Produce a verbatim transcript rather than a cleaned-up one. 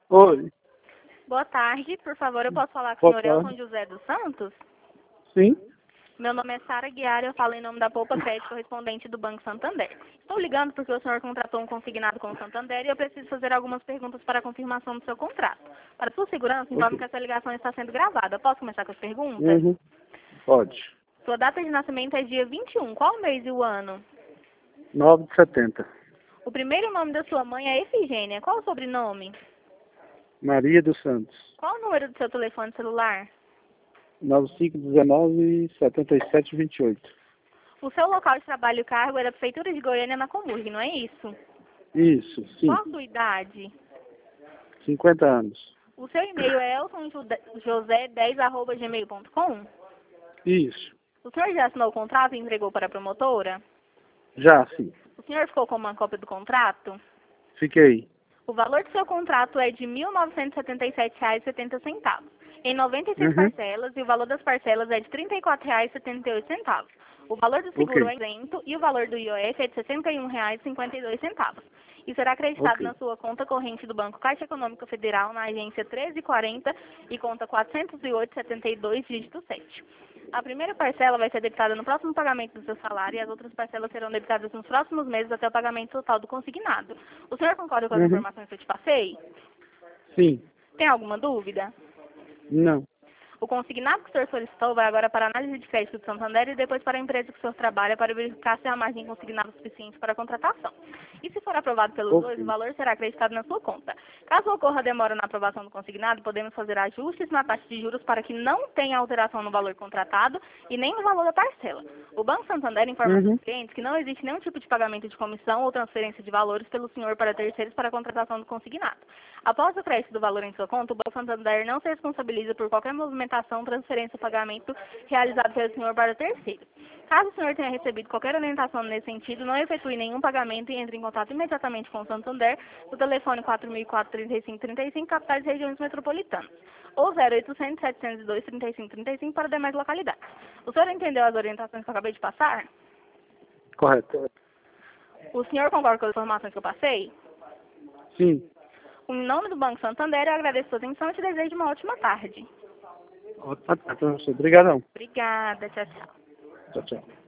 Oi. Boa tarde, por favor, eu posso falar com Boa o senhor tarde. Elton José dos Santos? Sim? Meu nome é Sara Guiar e eu falo em nome da Poupa Crédito correspondente do Banco Santander. Estou ligando porque o senhor contratou um consignado com o Santander e eu preciso fazer algumas perguntas para a confirmação do seu contrato. Para sua segurança, informe Ok. que essa ligação está sendo gravada. Posso começar com as perguntas? Uhum. Pode. Sua data de nascimento é dia vinte e um. Qual o mês e o ano? nove de setenta. O primeiro nome da sua mãe é Efigênia. Qual o sobrenome? Maria dos Santos. Qual o número do seu telefone celular? nove cinco um nove, sete sete dois oito. O seu local de trabalho e cargo é da Prefeitura de Goiânia, na Comurg, não é isso? Isso, sim. Qual a sua idade? cinquenta anos. O seu e-mail é elton josé dez arroba gmail ponto com? Isso. O senhor já assinou o contrato e entregou para a promotora? Já, sim. O senhor ficou com uma cópia do contrato? Fiquei. O valor do seu contrato é de mil novecentos e setenta e sete reais e setenta centavos, em noventa e seis Uhum. parcelas, e o valor das parcelas é de trinta e quatro reais e setenta e oito centavos. O valor do seguro Ok. é isento e o valor do I O F é de sessenta e um reais e cinquenta e dois centavos. E será acreditado Ok. na sua conta corrente do Banco Caixa Econômica Federal, na agência treze quarenta e conta quatrocentos e oito, setenta e dois, dígito sete. A primeira parcela vai ser debitada no próximo pagamento do seu salário e as outras parcelas serão debitadas nos próximos meses até o pagamento total do consignado. O senhor concorda com as Uhum. informações que eu te passei? Sim. Tem alguma dúvida? Não. O consignado que o senhor solicitou vai agora para a análise de crédito do Santander e depois para a empresa que o senhor trabalha para verificar se há margem consignada suficiente para a contratação. E se for aprovado pelos dois, o Ok. valor será acreditado na sua conta. Caso ocorra demora na aprovação do consignado, podemos fazer ajustes na taxa de juros para que não tenha alteração no valor contratado e nem no valor da parcela. O Banco Santander informa Uhum. seus clientes que não existe nenhum tipo de pagamento de comissão ou transferência de valores pelo senhor para terceiros para a contratação do consignado. Após o crédito do valor em sua conta, o Banco Santander não se responsabiliza por qualquer movimentação, transferência ou pagamento realizado pelo senhor para terceiros. Caso o senhor tenha recebido qualquer orientação nesse sentido, não efetue nenhum pagamento e entre em contato imediatamente com o Santander no telefone quatro mil e quatro, trinta e cinco, trinta e cinco, capitais e regiões metropolitanas, ou zero oitocentos, setecentos e dois, trinta e cinco, trinta e cinco para demais localidades. O senhor entendeu as orientações que eu acabei de passar? Correto. O senhor concorda com as informações que eu passei? Sim. Em nome do Banco Santander, eu agradeço a sua atenção e te desejo uma ótima tarde. Ótimo. Obrigadão. Obrigada, tchau, tchau. Tchau, tchau.